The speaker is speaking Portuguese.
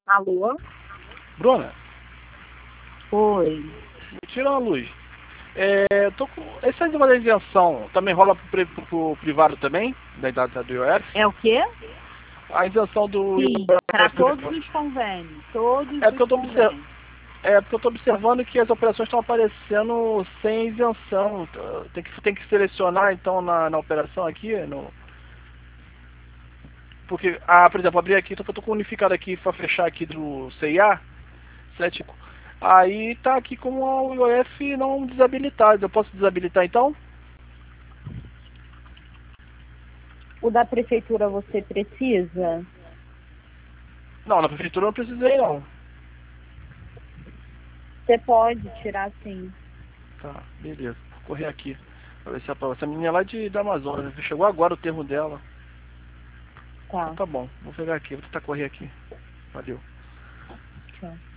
Alô? Bruna, Oi. me tira uma luz. Tô com... Esse negócio da isenção também rola pro privado também, da idade do IOF? É o quê? A isenção do Sim, para todos IOF. os convênios. Todos É porque os eu tô observando. convênios. É porque eu tô observando que as operações estão aparecendo sem isenção. Tem que selecionar então na operação aqui, porque, por exemplo, abrir aqui, eu tô com o unificado aqui para fechar aqui do CIA, 7. Aí tá aqui com o IOF não desabilitado. Eu posso desabilitar então? O da prefeitura você precisa? Não, na prefeitura eu não precisei não. Você pode tirar sim. Tá, beleza. Vou correr aqui. Pra ver se essa menina é lá da Amazônia. Chegou agora o termo dela. Então Tá, tá bom. Vou pegar aqui. Vou tentar correr aqui. Valeu. tchau.